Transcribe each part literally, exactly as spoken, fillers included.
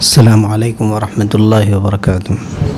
السلام علیکم ورحمۃ اللہ وبرکاتہ۔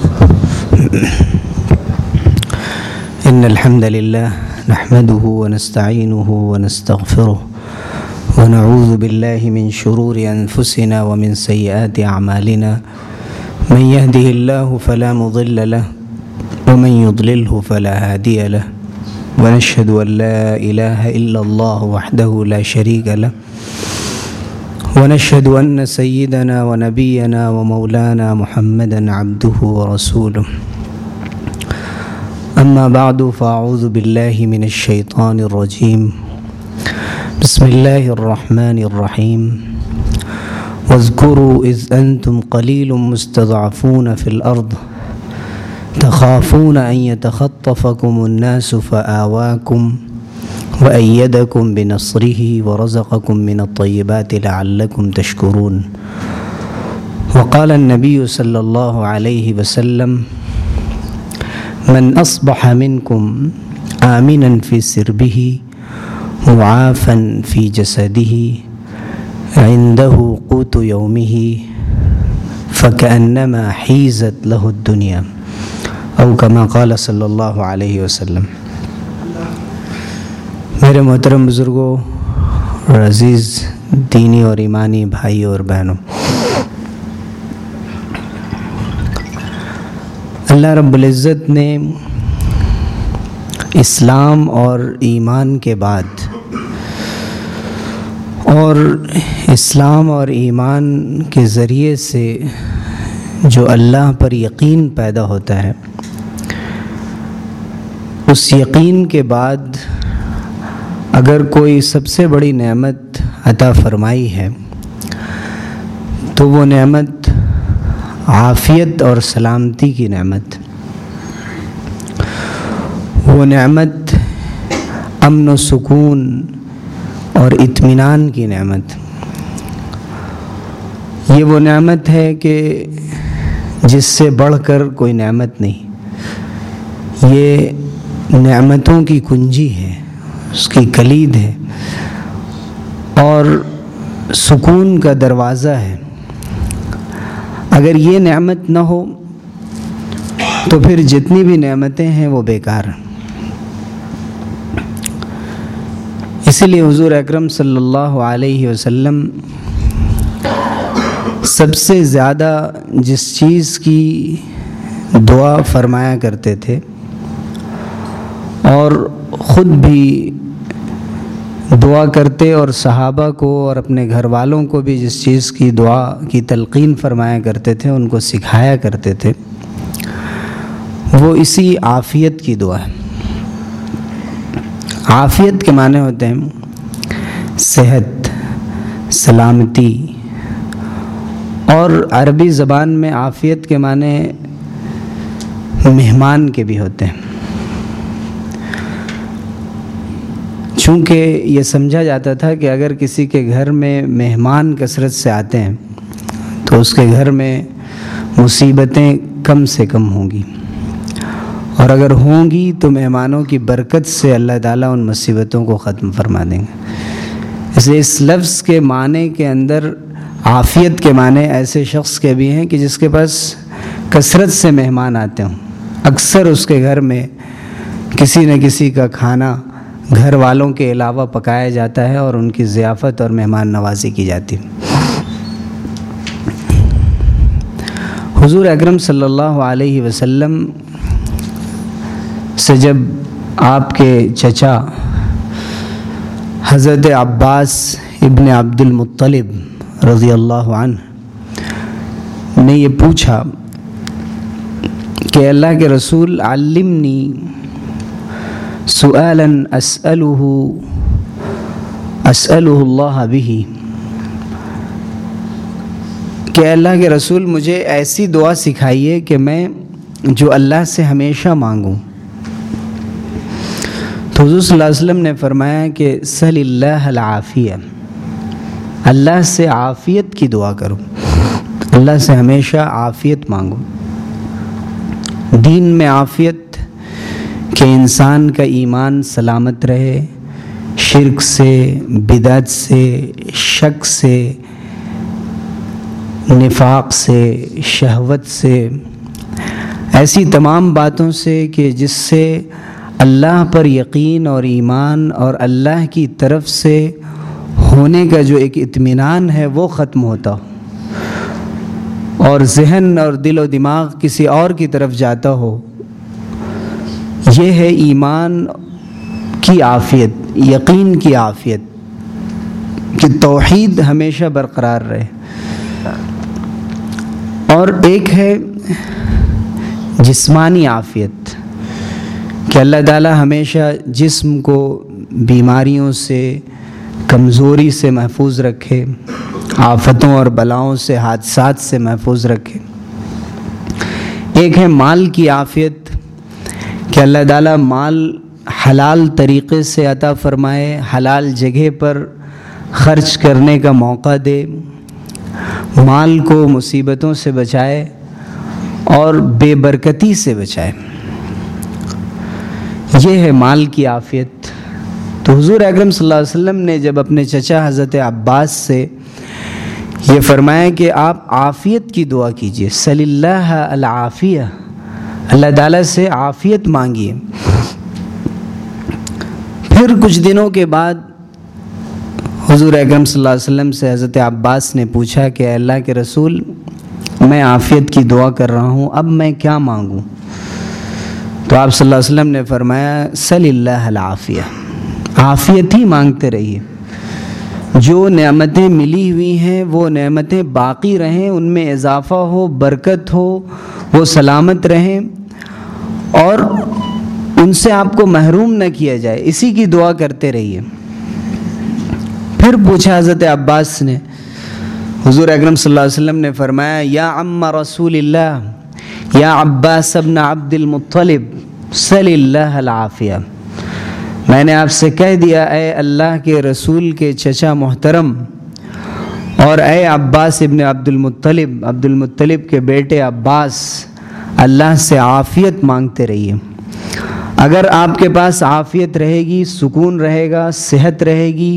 ان الحمد للہ نحمده ونستعینه ونستغفره ونعوذ باللہ من شرور انفسنا ومن سیئات اعمالنا من يهده الله فلا مضل له ومن يضلله فلا هادي له ونشهد ان لا اله الا الله وحده لا شريك له ونشهد أن سيدنا ونبينا ومولانا محمدا عبده ورسوله أما بعد فأعوذ بالله من الشيطان الرجيم بسم الله الرحمن الرحيم واذكروا إذ أنتم قليل مستضعفون في الأرض تخافون أن يتخطفكم الناس فآواكم وأيدكم بنصره ورزقكم من الطيبات لعلكم تشكرون وقال النبي صلى الله عليه وسلم من أصبح منكم آمنا في سربه معافا في جسده عنده قوت يومه فكأنما حيزت له الدنيا أو كما قال صلى الله عليه وسلم۔ میرے محترم بزرگوں اور عزیز دینی اور ایمانی بھائی اور بہنوں، اللہ رب العزت نے اسلام اور ایمان کے بعد اور اسلام اور ایمان کے ذریعے سے جو اللہ پر یقین پیدا ہوتا ہے، اس یقین کے بعد اگر کوئی سب سے بڑی نعمت عطا فرمائی ہے تو وہ نعمت عافیت اور سلامتی کی نعمت، وہ نعمت امن و سکون اور اطمینان کی نعمت، یہ وہ نعمت ہے کہ جس سے بڑھ کر کوئی نعمت نہیں، یہ نعمتوں کی کنجی ہے، اس کی کلید ہے اور سکون کا دروازہ ہے۔ اگر یہ نعمت نہ ہو تو پھر جتنی بھی نعمتیں ہیں وہ بیکار ہیں۔ اسی لیے حضور اکرم صلی اللہ علیہ وسلم سب سے زیادہ جس چیز کی دعا فرمایا کرتے تھے اور خود بھی دعا کرتے اور صحابہ کو اور اپنے گھر والوں کو بھی جس چیز کی دعا کی تلقین فرمایا کرتے تھے، ان کو سکھایا کرتے تھے، وہ اسی عافیت کی دعا ہے۔ عافیت کے معنی ہوتے ہیں صحت، سلامتی، اور عربی زبان میں عافیت کے معنی مہمان کے بھی ہوتے ہیں، چونکہ یہ سمجھا جاتا تھا کہ اگر کسی کے گھر میں مہمان کثرت سے آتے ہیں تو اس کے گھر میں مصیبتیں کم سے کم ہوں گی، اور اگر ہوں گی تو مہمانوں کی برکت سے اللہ تعالیٰ ان مصیبتوں کو ختم فرما دیں گے۔ اس لیے اس لفظ کے معنی کے اندر عافیت کے معنی ایسے شخص کے بھی ہیں کہ جس کے پاس کثرت سے مہمان آتے ہوں، اکثر اس کے گھر میں کسی نہ کسی کا کھانا گھر والوں کے علاوہ پکایا جاتا ہے اور ان کی ضیافت اور مہمان نوازی کی جاتی ہے۔ حضور اکرم صلی اللہ علیہ وسلم سے جب آپ کے چچا حضرت عباس ابن عبد المطلب رضی اللہ عنہ نے یہ پوچھا کہ اللہ کے رسول علمنی سؤالا اسألہ اسألہ اللہ بہ، کہ اللہ کے رسول مجھے ایسی دعا سکھائیے کہ میں جو اللہ سے ہمیشہ مانگوں۔ تو حضور صلی اللہ علیہ وسلم نے فرمایا کہ سل اللہ العافیہ، اللہ سے عافیت کی دعا کرو، اللہ سے ہمیشہ عافیت مانگو۔ دین میں عافیت کہ انسان کا ایمان سلامت رہے، شرک سے، بدعت سے، شک سے، نفاق سے، شہوت سے، ایسی تمام باتوں سے کہ جس سے اللہ پر یقین اور ایمان اور اللہ کی طرف سے ہونے کا جو ایک اطمینان ہے وہ ختم ہوتا ہو اور ذہن اور دل و دماغ کسی اور کی طرف جاتا ہو. یہ ہے ایمان کی عافیت، یقین کی عافیت، کہ توحید ہمیشہ برقرار رہے. اور ایک ہے جسمانی عافیت، کہ اللہ تعالیٰ ہمیشہ جسم کو بیماریوں سے، کمزوری سے محفوظ رکھے، آفتوں اور بلاؤں سے، حادثات سے محفوظ رکھے. ایک ہے مال کی عافیت، کہ اللہ تعالیٰ مال حلال طریقے سے عطا فرمائے، حلال جگہ پر خرچ کرنے کا موقع دے، مال کو مصیبتوں سے بچائے اور بے برکتی سے بچائے. یہ ہے مال کی عافیت. تو حضور اکرم صلی اللہ علیہ وسلم نے جب اپنے چچا حضرت عباس سے یہ فرمایا کہ آپ عافیت کی دعا کیجئے، صلی اللہ العافیہ، اللہ تعالیٰ سے عافیت مانگیے. پھر کچھ دنوں کے بعد حضور اکرم صلی اللہ علیہ وسلم سے حضرت عباس نے پوچھا کہ اے اللہ کے رسول، میں عافیت کی دعا کر رہا ہوں، اب میں کیا مانگوں؟ تو آپ صلی اللہ علیہ وسلم نے فرمایا صلی اللہ العافیہ، عافیت ہی مانگتے رہیے. جو نعمتیں ملی ہوئی ہیں وہ نعمتیں باقی رہیں، ان میں اضافہ ہو، برکت ہو، وہ سلامت رہیں اور ان سے آپ کو محروم نہ کیا جائے، اسی کی دعا کرتے رہیے. پھر پوچھا حضرت عباس نے، حضور اکرم صلی اللہ علیہ وسلم نے فرمایا یا عم رسول اللہ یا عباس ابن عبد المطلب صلی اللہ العافیہ، میں نے آپ سے کہہ دیا اے اللہ کے رسول کے چچا محترم اور اے عباس ابن عبد المطلب، عبد المطلب کے بیٹے عباس، اللہ سے عافیت مانگتے رہیے. اگر آپ کے پاس عافیت رہے گی، سکون رہے گا، صحت رہے گی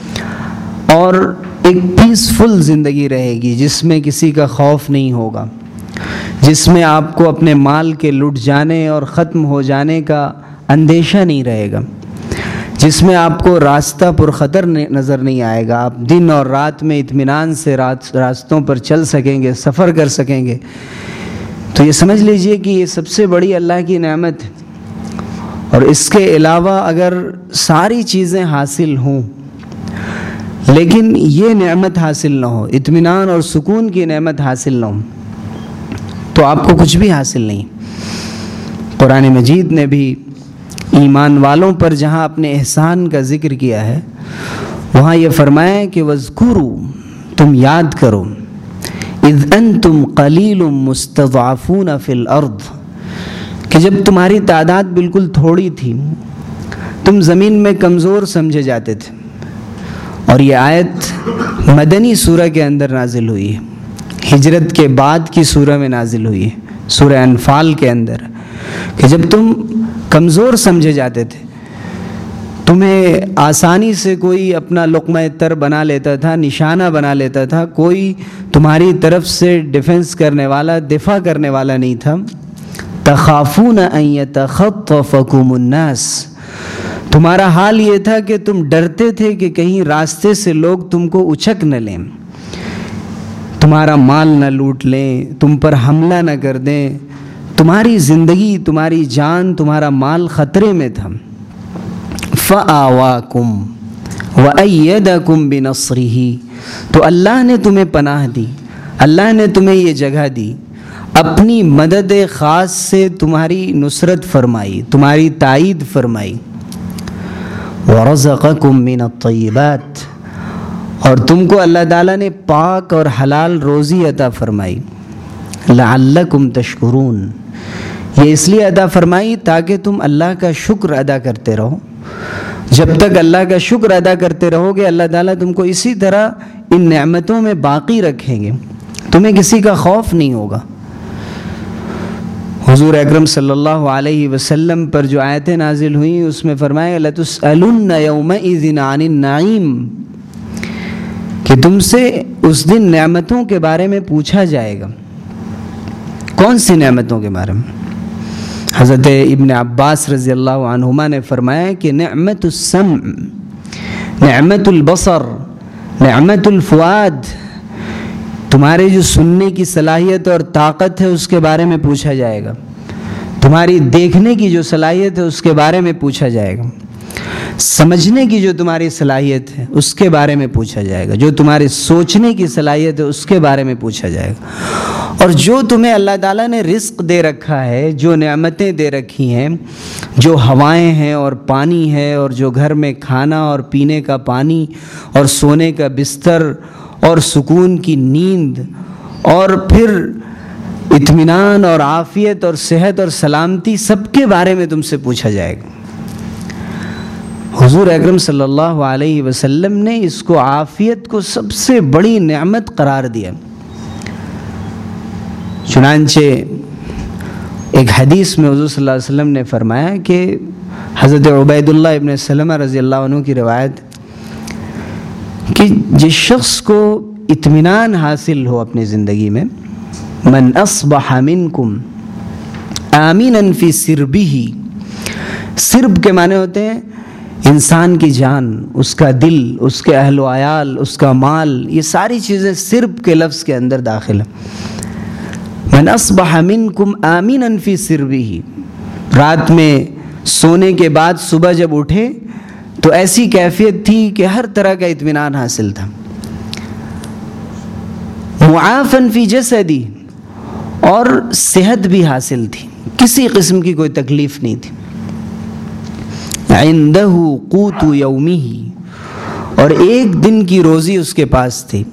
اور ایک پیسفل زندگی رہے گی جس میں کسی کا خوف نہیں ہوگا، جس میں آپ کو اپنے مال کے لٹ جانے اور ختم ہو جانے کا اندیشہ نہیں رہے گا، جس میں آپ کو راستہ پر خطر نظر نہیں آئے گا، آپ دن اور رات میں اطمینان سے رات راستوں پر چل سکیں گے، سفر کر سکیں گے. تو یہ سمجھ لیجئے کہ یہ سب سے بڑی اللہ کی نعمت ہے. اور اس کے علاوہ اگر ساری چیزیں حاصل ہوں لیکن یہ نعمت حاصل نہ ہو، اطمینان اور سکون کی نعمت حاصل نہ ہو، تو آپ کو کچھ بھی حاصل نہیں. قرآن مجید نے بھی ایمان والوں پر جہاں اپنے احسان کا ذکر کیا ہے وہاں یہ فرمایا کہ وَاذْكُرُوا، تم یاد کرو، اذ انتم قلیل مستضعفون فی الارض، کہ جب تمہاری تعداد بالکل تھوڑی تھی، تم زمین میں کمزور سمجھے جاتے تھے. اور یہ آیت مدنی سورہ کے اندر نازل ہوئی ہے، ہجرت کے بعد کی سورہ میں نازل ہوئی ہے، سورہ انفال کے اندر، کہ جب تم کمزور سمجھے جاتے تھے، تمہیں آسانی سے کوئی اپنا لقمہ تر بنا لیتا تھا، نشانہ بنا لیتا تھا، کوئی تمہاری طرف سے ڈیفنس کرنے والا، دفاع کرنے والا نہیں تھا. تخافون ان یتخطفکم الناس، تمہارا حال یہ تھا کہ تم ڈرتے تھے کہ کہیں راستے سے لوگ تم کو اچک نہ لیں، تمہارا مال نہ لوٹ لیں، تم پر حملہ نہ کر دیں، تمہاری زندگی، تمہاری جان، تمہارا مال خطرے میں تھا. فَآوَاكُمْ وَأَيَّدَكُمْ بِنَصْرِهِ، تو اللہ نے تمہیں پناہ دی، اللہ نے تمہیں یہ جگہ دی، اپنی مدد خاص سے تمہاری نصرت فرمائی، تمہاری تائید فرمائی. وَرَزَقَكُم مِّنَ الطَّيِّبَاتِ، اور تم کو اللہ تعالیٰ نے پاک اور حلال روزی عطا فرمائی. لَعَلَّكُمْ تَشْكُرُونَ، یہ اس لیے عطا فرمائی تاکہ تم اللہ کا شکر ادا کرتے رہو. جب تک اللہ کا شکر ادا کرتے رہو گے اللہ تعالیٰ تم کو اسی طرح ان نعمتوں میں باقی رکھیں گے، تمہیں کسی کا خوف نہیں ہوگا. حضور اکرم صلی اللہ علیہ وسلم پر جو آیتیں نازل ہوئیں اس میں فرمایا لَتُسْأَلُنَّ يَوْمَئِذٍ عَنِ النَّعِيمِ، کہ تم سے اس دن نعمتوں کے بارے میں پوچھا جائے گا۔ کون سی نعمتوں کے بارے میں؟ حضرت ابن عباس رضی اللہ عنہما نے فرمایا کہ نعمت السمع، نعمت البصر، نعمت الفؤاد، تمہارے جو سننے کی صلاحیت اور طاقت ہے اس کے بارے میں پوچھا جائے گا، تمہاری دیکھنے کی جو صلاحیت ہے اس کے بارے میں پوچھا جائے گا، سمجھنے کی جو تمہاری صلاحیت ہے اس کے بارے میں پوچھا جائے گا، جو تمہارے سوچنے کی صلاحیت ہے اس کے بارے میں پوچھا جائے گا، اور جو تمہیں اللہ تعالیٰ نے رزق دے رکھا ہے، جو نعمتیں دے رکھی ہیں، جو ہوائیں ہیں اور پانی ہے، اور جو گھر میں کھانا اور پینے کا پانی اور سونے کا بستر اور سکون کی نیند اور پھر اطمینان اور عافیت اور صحت اور سلامتی، سب کے بارے میں تم سے پوچھا جائے گا۔ حضور اکرم صلی اللہ علیہ وسلم نے اس کو عافیت کو سب سے بڑی نعمت قرار دیا۔ چنانچہ ایک حدیث میں حضور صلی اللہ علیہ وسلم نے فرمایا کہ حضرت عبید اللہ ابن سلمہ رضی اللہ عنہ کی روایت کہ جس شخص کو اطمینان حاصل ہو اپنی زندگی میں، من اصبح منکم آمنا فی سربہ، سرب کے معنی ہوتے ہیں انسان کی جان، اس کا دل، اس کے اہل و عیال، اس کا مال، یہ ساری چیزیں سرب کے لفظ کے اندر داخل ہیں۔ من اصبح منکم آمنا فی سربہ، رات میں سونے کے بعد صبح جب اٹھے تو ایسی کیفیت تھی کہ ہر طرح کا اطمینان حاصل تھا۔ معافا فی جسدی، اور صحت بھی حاصل تھی، کسی قسم کی کوئی تکلیف نہیں تھی۔ عندہ قوت یومہ، اور ایک دن کی روزی اس کے پاس تھی،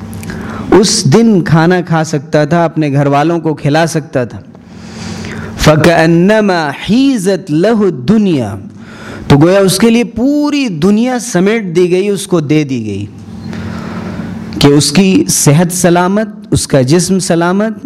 اس دن کھانا کھا سکتا تھا، اپنے گھر والوں کو کھلا سکتا تھا۔ فَكَأَنَّمَا حِيزَتْ لَهُ الدُّنْيَا، تو گویا اس کے لیے پوری دنیا سمیٹ دی گئی، اس کو دے دی گئی، کہ اس کی صحت سلامت، اس کا جسم سلامت،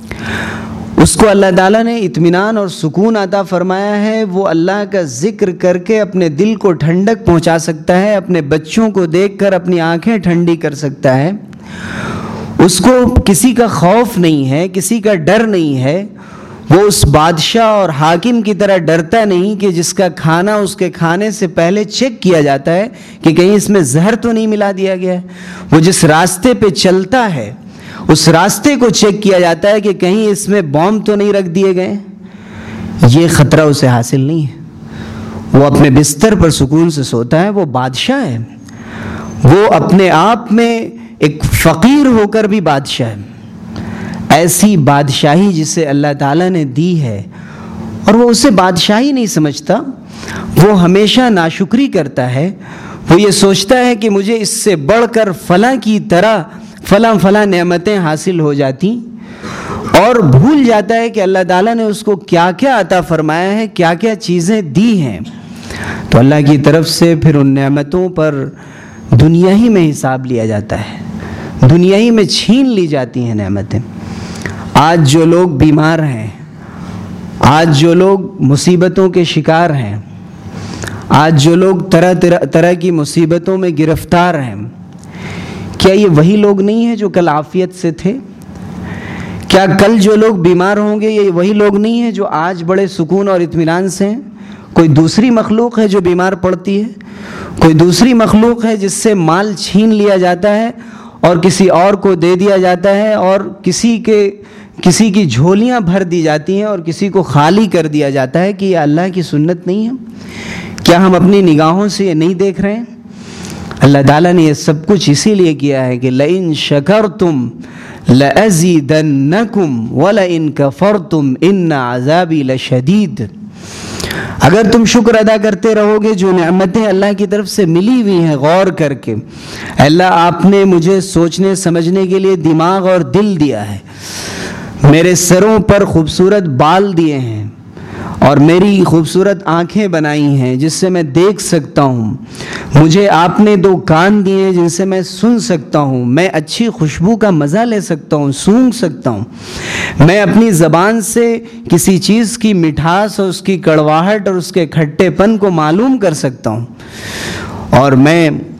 اس کو اللہ تعالیٰ نے اطمینان اور سکون عطا فرمایا ہے۔ وہ اللہ کا ذکر کر کے اپنے دل کو ٹھنڈک پہنچا سکتا ہے، اپنے بچوں کو دیکھ کر اپنی آنکھیں ٹھنڈی کر سکتا ہے، اس کو کسی کا خوف نہیں ہے، کسی کا ڈر نہیں ہے، وہ اس بادشاہ اور حاکم کی طرح ڈرتا نہیں کہ جس کا کھانا اس کے کھانے سے پہلے چیک کیا جاتا ہے کہ کہیں اس میں زہر تو نہیں ملا دیا گیا ہے۔ وہ جس راستے پہ چلتا ہے اس راستے کو چیک کیا جاتا ہے کہ کہیں اس میں بوم تو نہیں رکھ دیے گئے، یہ خطرہ اسے حاصل نہیں ہے۔ وہ اپنے بستر پر سکون سے سوتا ہے، وہ بادشاہ ہے، وہ اپنے آپ میں ایک فقیر ہو کر بھی بادشاہ ہے۔ ایسی بادشاہی جسے اللہ تعالیٰ نے دی ہے اور وہ اسے بادشاہی نہیں سمجھتا، وہ ہمیشہ ناشکری کرتا ہے، وہ یہ سوچتا ہے کہ مجھے اس سے بڑھ کر فلاں کی طرح فلاں فلاں نعمتیں حاصل ہو جاتی، اور بھول جاتا ہے کہ اللہ تعالیٰ نے اس کو کیا کیا عطا فرمایا ہے، کیا کیا چیزیں دی ہیں۔ تو اللہ کی طرف سے پھر ان نعمتوں پر دنیا ہی میں حساب لیا جاتا ہے، دنیا ہی میں چھین لی جاتی ہیں نعمتیں۔ آج جو لوگ بیمار ہیں، آج جو لوگ مصیبتوں کے شکار ہیں، آج جو لوگ طرح طرح طرح کی مصیبتوں میں گرفتار ہیں، کیا یہ وہی لوگ نہیں ہیں جو کل عافیت سے تھے؟ کیا کل جو لوگ بیمار ہوں گے یہ وہی لوگ نہیں ہیں جو آج بڑے سکون اور اطمینان سے ہیں؟ کوئی دوسری مخلوق ہے جو بیمار پڑتی ہے، کوئی دوسری مخلوق ہے جس سے مال چھین لیا جاتا ہے اور کسی اور کو دے دیا جاتا ہے، اور کسی کے کسی کی جھولیاں بھر دی جاتی ہیں اور کسی کو خالی کر دیا جاتا ہے کہ یہ اللہ کی سنت نہیں ہے؟ کیا ہم اپنی نگاہوں سے یہ نہیں دیکھ رہے ہیں؟ اللہ تعالیٰ نے یہ سب کچھ اسی لیے کیا ہے کہ لَإِن شَكَرْتُمْ لَأَزِيدَنَّكُمْ وَلَإِن كَفَرْتُمْ إِنَّ عَذَابِي لَشَدِيدٌ۔ اگر تم شکر ادا کرتے رہو گے جو نعمتیں اللہ کی طرف سے ملی ہوئی ہیں، غور کر کے، اللہ آپ نے مجھے سوچنے سمجھنے کے لیے دماغ اور دل دیا ہے، میرے سروں پر خوبصورت بال دیے ہیں اور میری خوبصورت آنکھیں بنائی ہیں جس سے میں دیکھ سکتا ہوں، مجھے آپ نے دو کان دیے ہیں جن سے میں سن سکتا ہوں، میں اچھی خوشبو کا مزہ لے سکتا ہوں، سونگھ سکتا ہوں، میں اپنی زبان سے کسی چیز کی مٹھاس اور اس کی کڑواہٹ اور اس کے کھٹے پن کو معلوم کر سکتا ہوں، اور میں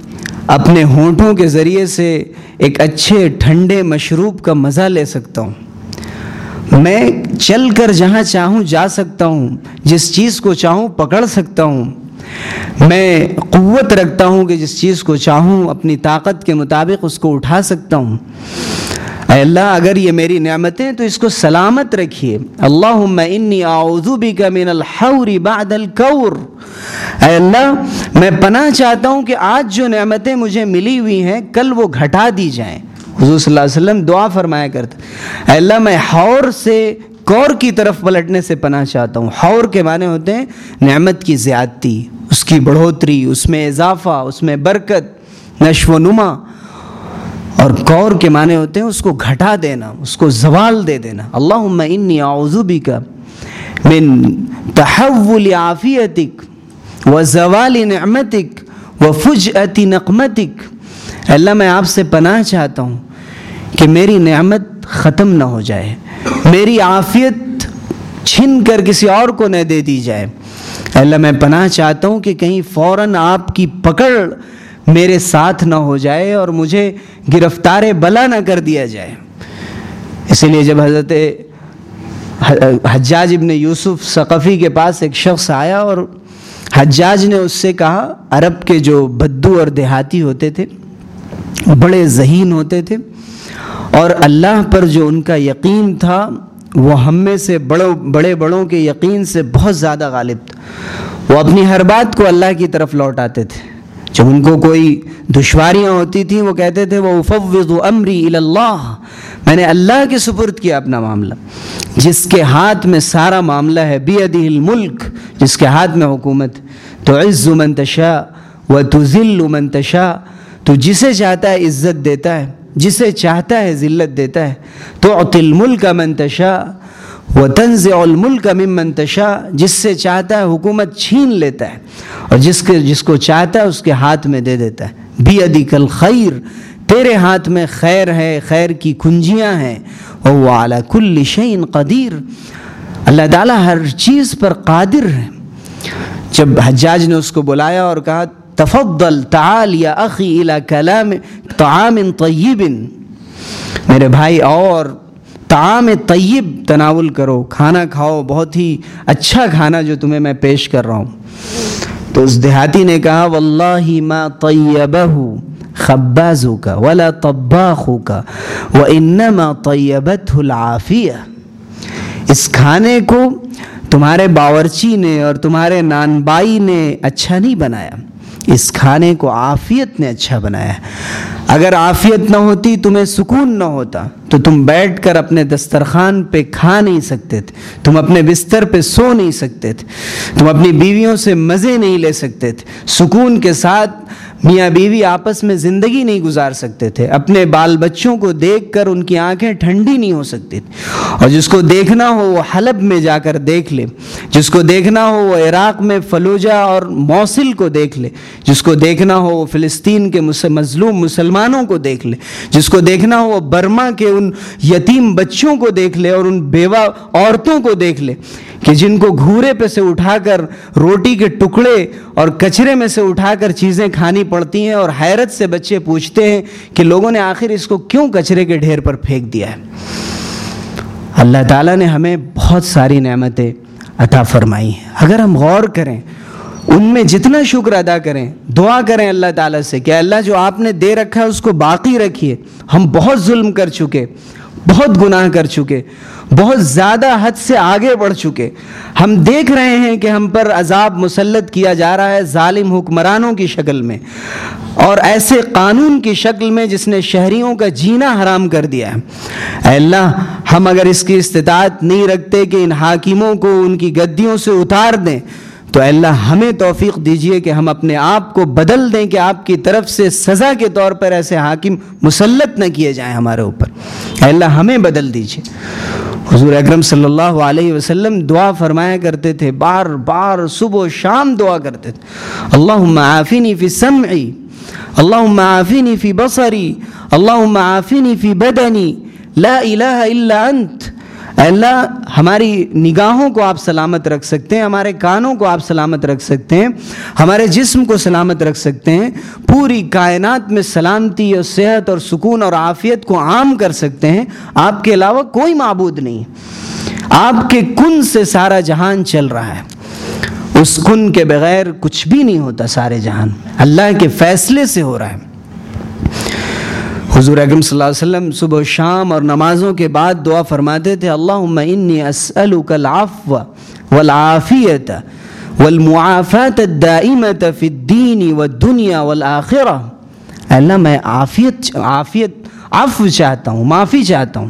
اپنے ہونٹوں کے ذریعے سے ایک اچھے ٹھنڈے مشروب کا مزہ لے سکتا ہوں، میں چل کر جہاں چاہوں جا سکتا ہوں، جس چیز کو چاہوں پکڑ سکتا ہوں، میں قوت رکھتا ہوں کہ جس چیز کو چاہوں اپنی طاقت کے مطابق اس کو اٹھا سکتا ہوں۔ اے اللہ اگر یہ میری نعمتیں تو اس کو سلامت رکھیے۔ اللہم انی اعوذ بک من الحور بعد الکور، اے اللہ میں پناہ چاہتا ہوں کہ آج جو نعمتیں مجھے ملی ہوئی ہیں کل وہ گھٹا دی جائیں۔ حضور صلی اللہ علیہ وسلم دعا فرمایا کرتے، اے اللہ میں حور سے کور کی طرف پلٹنے سے پناہ چاہتا ہوں۔ حور کے معنی ہوتے ہیں نعمت کی زیادتی، اس کی بڑھوتری، اس میں اضافہ، اس میں برکت، نشو و نما، اور کور کے معنی ہوتے ہیں اس کو گھٹا دینا، اس کو زوال دے دینا۔ اللہم انی اعوذ بک من تحول عافیتک وزوال نعمتک وفجأت نقمتک، اللہ میں آپ سے پناہ چاہتا ہوں کہ میری نعمت ختم نہ ہو جائے، میری عافیت چھن کر کسی اور کو نہ دے دی جائے۔ اللہ میں پناہ چاہتا ہوں کہ کہیں فوراً آپ کی پکڑ میرے ساتھ نہ ہو جائے اور مجھے گرفتار بلا نہ کر دیا جائے۔ اسی لیے جب حضرت حجاج ابن یوسف ثقفی کے پاس ایک شخص آیا اور حجاج نے اس سے کہا، عرب کے جو بدو اور دیہاتی ہوتے تھے بڑے ذہین ہوتے تھے اور اللہ پر جو ان کا یقین تھا وہ ہم میں سے بڑوں بڑے بڑوں کے یقین سے بہت زیادہ غالب تھا، وہ اپنی ہر بات کو اللہ کی طرف لوٹاتے تھے۔ جب ان کو کوئی دشواریاں ہوتی تھیں وہ کہتے تھے وہ افوض امری الی اللہ، میں نے اللہ کے سپرد کیا اپنا معاملہ، جس کے ہاتھ میں سارا معاملہ ہے، بیدہ الملک، جس کے ہاتھ میں حکومت، تعز من تشاء وتذل من تشاء، تو جسے چاہتا ہے عزت دیتا ہے، جسے چاہتا ہے ذلت دیتا ہے، تعطی الملک من تشاء وتنزع الملک ممن تشاء، جس سے چاہتا ہے حکومت چھین لیتا ہے اور جس کے جس کو چاہتا ہے اس کے ہاتھ میں دے دیتا ہے۔ بیدک الخیر، تیرے ہاتھ میں خیر ہے، خیر کی کنجیاں ہیں، وهو علی کل شیء قدیر، اللہ تعالیٰ ہر چیز پر قادر ہے۔ جب حجاج نے اس کو بلایا اور کہا تفضل تعال یا اخی الی کلام طعام طیب، میرے بھائی اور طعام طیب تناول کرو، کھانا کھاؤ، بہت ہی اچھا کھانا جو تمہیں میں پیش کر رہا ہوں۔ تو اس دیہاتی نے کہا واللہ ما طیبہ خبازک ولا طباخک وانما طیبتہ العافیہ، اس کھانے کو تمہارے باورچی نے اور تمہارے نان بائی نے اچھا نہیں بنایا، اس کھانے کو عافیت نے اچھا بنایا ہے۔ اگر عافیت نہ ہوتی، تمہیں سکون نہ ہوتا، تو تم بیٹھ کر اپنے دسترخوان پہ کھا نہیں سکتے تھے، تم اپنے بستر پہ سو نہیں سکتے تھے، تم اپنی بیویوں سے مزے نہیں لے سکتے تھے، سکون کے ساتھ میاں بیوی آپس میں زندگی نہیں گزار سکتے تھے، اپنے بال بچوں کو دیکھ کر ان کی آنکھیں ٹھنڈی نہیں ہو سکتی تھی۔ اور جس کو دیکھنا ہو وہ حلب میں جا کر دیکھ لے، جس کو دیکھنا ہو وہ عراق میں فلوجہ اور موصل کو دیکھ لے، جس کو دیکھنا ہو وہ فلسطین کے مظلوم مسلمانوں کو دیکھ لے، جس کو دیکھنا ہو وہ برما کے ان یتیم بچوں کو دیکھ لے اور ان بیوہ عورتوں کو دیکھ لے کہ جن کو گھورے پہ سے اٹھا کر روٹی کے ٹکڑے اور کچرے میں سے اٹھا کر چیزیں کھانی پڑتی ہیں، اور حیرت سے بچے پوچھتے ہیں کہ لوگوں نے آخر اس کو کیوں کچرے کے ڈھیر پر پھینک دیا ہے۔ اللہ تعالیٰ نے ہمیں بہت ساری نعمتیں عطا فرمائی ہیں، اگر ہم غور کریں ان میں جتنا شکر ادا کریں، دعا کریں اللہ تعالیٰ سے کہ اللہ جو آپ نے دے رکھا ہے اس کو باقی رکھیے۔ ہم بہت ظلم کر چکے، بہت گناہ کر چکے، بہت زیادہ حد سے آگے بڑھ چکے، ہم دیکھ رہے ہیں کہ ہم پر عذاب مسلط کیا جا رہا ہے ظالم حکمرانوں کی شکل میں اور ایسے قانون کی شکل میں جس نے شہریوں کا جینا حرام کر دیا ہے۔ اے اللہ ہم اگر اس کی استطاعت نہیں رکھتے کہ ان حاکموں کو ان کی گدیوں سے اتار دیں، تو اے اللہ ہمیں توفیق دیجئے کہ ہم اپنے آپ کو بدل دیں کہ آپ کی طرف سے سزا کے طور پر ایسے حاکم مسلط نہ کیے جائیں ہمارے اوپر۔ اے اللہ ہمیں بدل دیجئے۔ حضور اکرم صلی اللہ علیہ وسلم دعا فرمایا کرتے تھے، بار بار صبح و شام دعا کرتے تھے، اللہم عافینی فی سمعی، اللہم عافینی فی بصری، اللہم عافینی فی بدنی، لا الہ الا انت، اے اللہ ہماری نگاہوں کو آپ سلامت رکھ سکتے ہیں، ہمارے کانوں کو آپ سلامت رکھ سکتے ہیں، ہمارے جسم کو سلامت رکھ سکتے ہیں، پوری کائنات میں سلامتی اور صحت اور سکون اور عافیت کو عام کر سکتے ہیں۔ آپ کے علاوہ کوئی معبود نہیں، آپ کے کن سے سارا جہان چل رہا ہے، اس کن کے بغیر کچھ بھی نہیں ہوتا، سارے جہان اللہ کے فیصلے سے ہو رہا ہے۔ حضور اکرم صلی اللہ علیہ وسلم صبح و شام اور نمازوں کے بعد دعا فرماتے تھے، اللہم انی اسألک العفو والعافیت والمعافات الدائمت فی الدین والدنیا والآخرہ۔ اللہ میں عافیت عافیت عفو چاہتا ہوں، معافی چاہتا ہوں،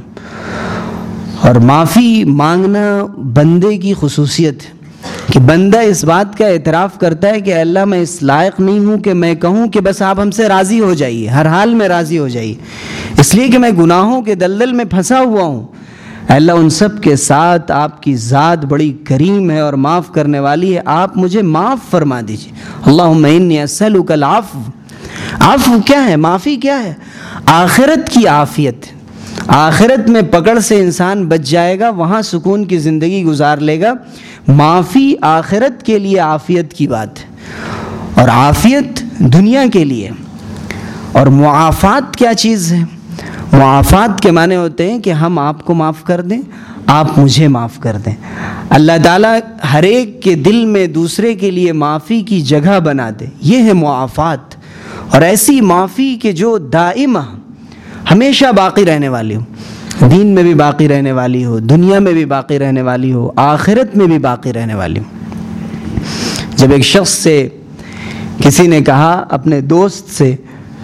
اور معافی مانگنا بندے کی خصوصیت ہے کہ بندہ اس بات کا اعتراف کرتا ہے کہ اللہ میں اس لائق نہیں ہوں کہ میں کہوں کہ بس آپ ہم سے راضی ہو جائیے، ہر حال میں راضی ہو جائیے، اس لیے کہ میں گناہوں کے دلدل میں پھنسا ہوا ہوں۔ اللہ ان سب کے ساتھ آپ کی ذات بڑی کریم ہے اور معاف کرنے والی ہے، آپ مجھے معاف فرما دیجیے۔ اللہم انی اسألک العفو۔ عفو کیا ہے؟ معافی کیا ہے؟ آخرت کی عافیت، آخرت میں پکڑ سے انسان بچ جائے گا، وہاں سکون کی زندگی گزار لے گا۔ معافی آخرت کے لیے عافیت کی بات ہے، اور عافیت دنیا کے لیے۔ اور معافات کیا چیز ہے؟ معافات کے معنی ہوتے ہیں کہ ہم آپ کو معاف کر دیں، آپ مجھے معاف کر دیں۔ اللہ تعالیٰ ہر ایک کے دل میں دوسرے کے لیے معافی کی جگہ بنا دے، یہ ہے معافات۔ اور ایسی معافی کہ جو دائمہ ہمیشہ باقی رہنے والی ہو، دین میں بھی باقی رہنے والی ہو، دنیا میں بھی باقی رہنے والی ہو، آخرت میں بھی باقی رہنے والی ہو۔ جب ایک شخص سے کسی نے کہا اپنے دوست سے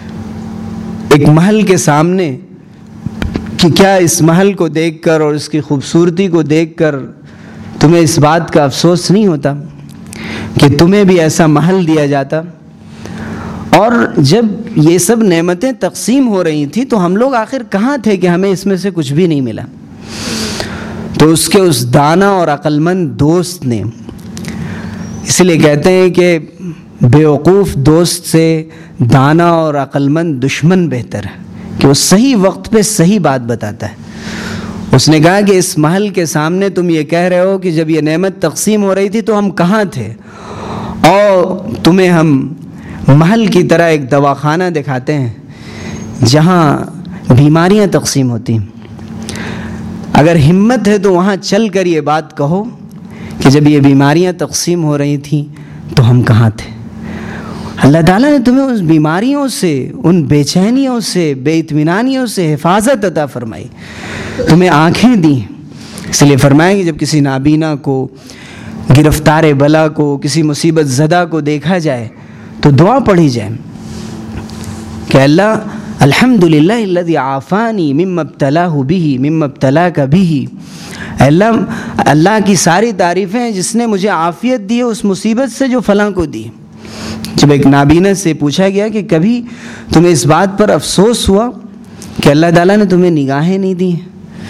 ایک محل کے سامنے کہ کیا اس محل کو دیکھ کر اور اس کی خوبصورتی کو دیکھ کر تمہیں اس بات کا افسوس نہیں ہوتا کہ تمہیں بھی ایسا محل دیا جاتا؟ اور جب یہ سب نعمتیں تقسیم ہو رہی تھیں تو ہم لوگ آخر کہاں تھے کہ ہمیں اس میں سے کچھ بھی نہیں ملا؟ تو اس کے اس دانا اور عقل مند دوست نے، اس لیے کہتے ہیں کہ بیوقوف دوست سے دانا اور عقل مند دشمن بہتر ہے، کہ وہ صحیح وقت پہ صحیح بات بتاتا ہے۔ اس نے کہا کہ اس محل کے سامنے تم یہ کہہ رہے ہو کہ جب یہ نعمت تقسیم ہو رہی تھی تو ہم کہاں تھے، اور تمہیں ہم محل کی طرح ایک دواخانہ دکھاتے ہیں جہاں بیماریاں تقسیم ہوتی ہیں۔ اگر ہمت ہے تو وہاں چل کر یہ بات کہو کہ جب یہ بیماریاں تقسیم ہو رہی تھیں تو ہم کہاں تھے۔ اللہ تعالیٰ نے تمہیں اس بیماریوں سے، ان بے چینیوں سے، بے اطمینانیوں سے حفاظت عطا فرمائی، تمہیں آنکھیں دیں۔ اس لیے فرمایا کہ جب کسی نابینا کو، گرفتار بلا کو، کسی مصیبت زدہ کو دیکھا جائے تو دعا پڑھی جائے کہ اللہ الحمدللہ الذی عافانی مما ابتلاہ بہ مما ابتلاک بہ۔ اللہ اللہ کی ساری تعریفیں ہیں جس نے مجھے عافیت دی ہے اس مصیبت سے جو فلاں کو دی۔ جب ایک نابینا سے پوچھا گیا کہ کبھی تمہیں اس بات پر افسوس ہوا کہ اللہ تعالیٰ نے تمہیں نگاہیں نہیں دی،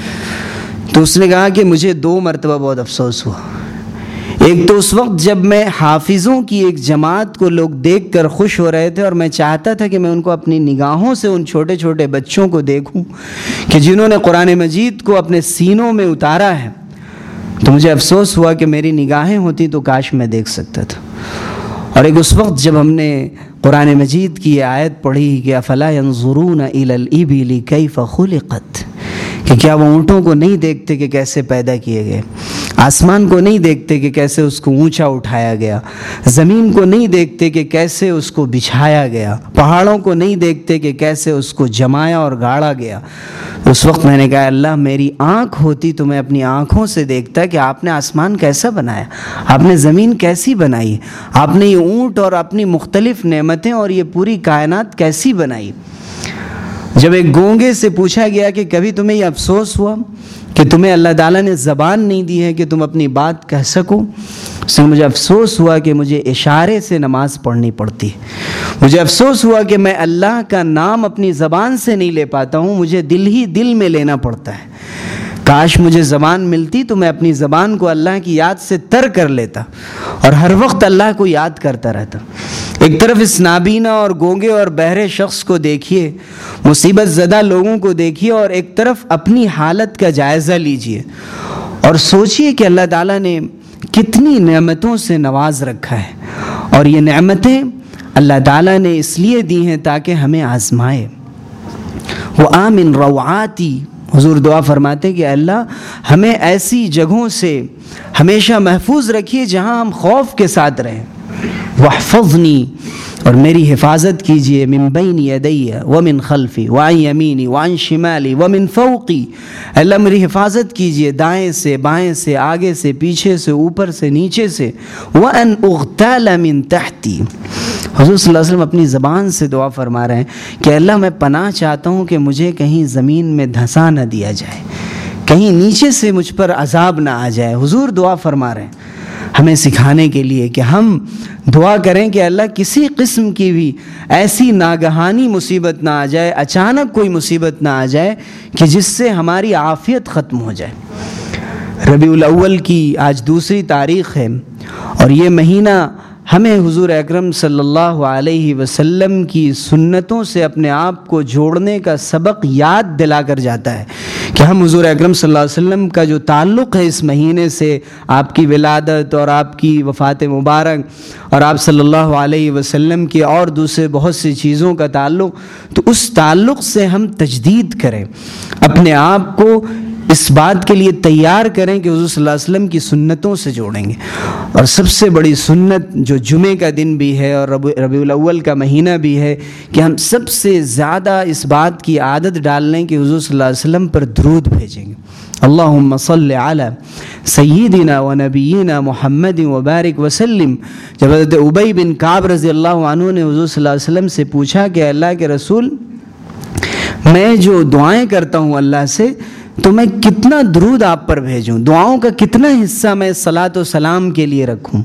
تو اس نے کہا کہ مجھے دو مرتبہ بہت افسوس ہوا۔ ایک تو اس وقت جب میں حافظوں کی ایک جماعت کو لوگ دیکھ کر خوش ہو رہے تھے اور میں چاہتا تھا کہ میں ان کو اپنی نگاہوں سے ان چھوٹے چھوٹے بچوں کو دیکھوں کہ جنہوں نے قرآن مجید کو اپنے سینوں میں اتارا ہے، تو مجھے افسوس ہوا کہ میری نگاہیں ہوتی تو کاش میں دیکھ سکتا تھا۔ اور ایک اس وقت جب ہم نے قرآن مجید کی یہ آیت پڑھی کہ افلا ينظرون الى الابل کیف خلقت، کہ کیا وہ اونٹوں کو نہیں دیکھتے کہ کیسے پیدا کیے گئے، آسمان کو نہیں دیکھتے کہ کیسے اس کو اونچا اٹھایا گیا، زمین کو نہیں دیکھتے کہ کیسے اس کو بچھایا گیا، پہاڑوں کو نہیں دیکھتے کہ کیسے اس کو جمایا اور گاڑا گیا۔ اس وقت میں نے کہا اللہ میری آنکھ ہوتی تو میں اپنی آنکھوں سے دیکھتا کہ آپ نے آسمان کیسا بنایا، آپ نے زمین کیسی بنائی، آپ نے یہ اونٹ اور اپنی مختلف نعمتیں اور یہ پوری کائنات کیسی بنائی۔ جب ایک گونگے سے پوچھا گیا کہ کبھی تمہیں یہ افسوس ہوا کہ تمہیں اللہ تعالیٰ نے زبان نہیں دی ہے کہ تم اپنی بات کہہ سکو، اس میں مجھے افسوس ہوا کہ مجھے اشارے سے نماز پڑھنی پڑتی ہے، مجھے افسوس ہوا کہ میں اللہ کا نام اپنی زبان سے نہیں لے پاتا ہوں، مجھے دل ہی دل میں لینا پڑتا ہے۔ کاش مجھے زبان ملتی تو میں اپنی زبان کو اللہ کی یاد سے تر کر لیتا اور ہر وقت اللہ کو یاد کرتا رہتا۔ ایک طرف اس نابینا اور گونگے اور بہرے شخص کو دیکھیے، مصیبت زدہ لوگوں کو دیکھیے، اور ایک طرف اپنی حالت کا جائزہ لیجئے اور سوچئے کہ اللہ تعالیٰ نے کتنی نعمتوں سے نواز رکھا ہے، اور یہ نعمتیں اللہ تعالیٰ نے اس لیے دی ہیں تاکہ ہمیں آزمائے۔ وَآمِن رَوْعَاتِي، حضور دعا فرماتے کہ اللہ ہمیں ایسی جگہوں سے ہمیشہ محفوظ رکھیے جہاں ہم خوف کے ساتھ رہیں۔ وَاحْفَظْنِي، اور میری حفاظت کیجئے، مِن بَيْنِ يَدَيَّ وَمِن خَلْفِي وَعَنْ يَمِينِي وَعَنْ شِمَالِي وَمِن فَوْقِي، اللہ میری حفاظت کیجئے دائیں سے، بائیں سے، آگے سے، پیچھے سے، اوپر سے، نیچے سے۔ وَأَنْ أُغْتَالَ مِن تَحْتِي، حضور صلی اللہ علیہ وسلم اپنی زبان سے دعا فرما رہے ہیں کہ اللہ میں پناہ چاہتا ہوں کہ مجھے کہیں زمین میں دھسا نہ دیا جائے، کہیں نیچے سے مجھ پر عذاب نہ آ جائے۔ حضور دعا فرما رہے ہیں ہمیں سکھانے کے لیے کہ ہم دعا کریں کہ اللہ کسی قسم کی بھی ایسی ناگہانی مصیبت نہ آ جائے، اچانک کوئی مصیبت نہ آ جائے کہ جس سے ہماری عافیت ختم ہو جائے۔ ربیع الاول کی آج دوسری تاریخ ہے، اور یہ مہینہ ہمیں حضور اکرم صلی اللہ علیہ وسلم کی سنتوں سے اپنے آپ کو جوڑنے کا سبق یاد دلا کر جاتا ہے کہ ہم حضور اکرم صلی اللہ علیہ وسلم کا جو تعلق ہے اس مہینے سے، آپ کی ولادت اور آپ کی وفات مبارک اور آپ صلی اللہ علیہ وسلم کی اور دوسرے بہت سی چیزوں کا تعلق، تو اس تعلق سے ہم تجدید کریں، اپنے آپ کو اس بات کے لیے تیار کریں کہ حضور صلی اللہ علیہ وسلم کی سنتوں سے جوڑیں گے۔ اور سب سے بڑی سنت جو جمعے کا دن بھی ہے اور ربیع الاول کا مہینہ بھی ہے کہ ہم سب سے زیادہ اس بات کی عادت ڈال لیں کہ حضور صلی اللہ علیہ وسلم پر درود بھیجیں گے۔ اللہم صل علی سیدنا و نبینا محمد وبارک وسلم۔ جب حضرت ابی بن کعب رضی اللہ عنہ نے حضور صلی اللہ علیہ وسلم سے پوچھا کہ اللہ کے رسول، میں جو دعائیں کرتا ہوں اللہ سے تو میں کتنا درود آپ پر بھیجوں، دعاؤں کا کتنا حصہ میں صلاۃ و سلام کے لیے رکھوں،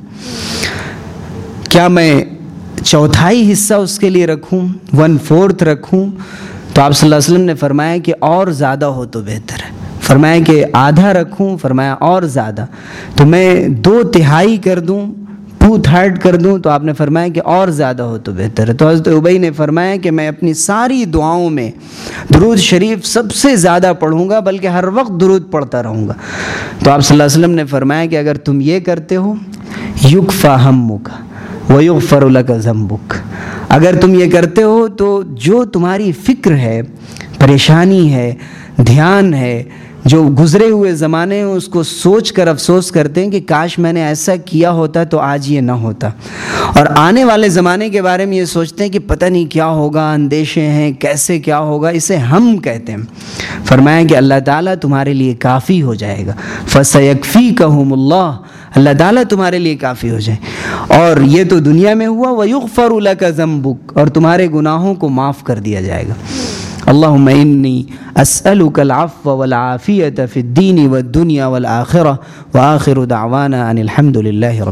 کیا میں چوتھائی حصہ اس کے لیے رکھوں، ون فورتھ رکھوں؟ تو آپ صلی اللہ علیہ وسلم نے فرمایا کہ اور زیادہ ہو تو بہتر ہے، فرمایا کہ آدھا رکھوں، فرمایا اور زیادہ، تو میں دو تہائی کر دوں، ٹو تھرڈ کر دوں؟ تو آپ نے فرمایا کہ اور زیادہ ہو تو بہتر ہے۔ تو حضرت ابی نے فرمایا کہ میں اپنی ساری دعاؤں میں درود شریف سب سے زیادہ پڑھوں گا، بلکہ ہر وقت درود پڑھتا رہوں گا۔ تو آپ صلی اللہ علیہ وسلم نے فرمایا کہ اگر تم یہ کرتے ہو، یکفی ہمک ویغفر لک ذنبک، اگر تم یہ کرتے ہو تو جو تمہاری فکر ہے، پریشانی ہے، دھیان ہے، جو گزرے ہوئے زمانے ہیں اس کو سوچ کر افسوس کرتے ہیں کہ کاش میں نے ایسا کیا ہوتا تو آج یہ نہ ہوتا، اور آنے والے زمانے کے بارے میں یہ سوچتے ہیں کہ پتہ نہیں کیا ہوگا، اندیشے ہیں کیسے کیا ہوگا، اسے ہم کہتے ہیں۔ فرمایا کہ اللہ تعالیٰ تمہارے لیے کافی ہو جائے گا، فَسَيَكْفِيكَهُمُ اللَّهُ، اللہ تعالیٰ تمہارے لیے کافی ہو جائے، اور یہ تو دنیا میں ہوا، وَيُغْفَرُ لَكَ ذَنبُكَ، اور تمہارے گناہوں کو معاف کر دیا جائے گا۔ اللہم انی اسألک العفو والعافیۃ فی الدین والدنیا والآخرہ، وآخر دعوانا ان الحمد للہ رب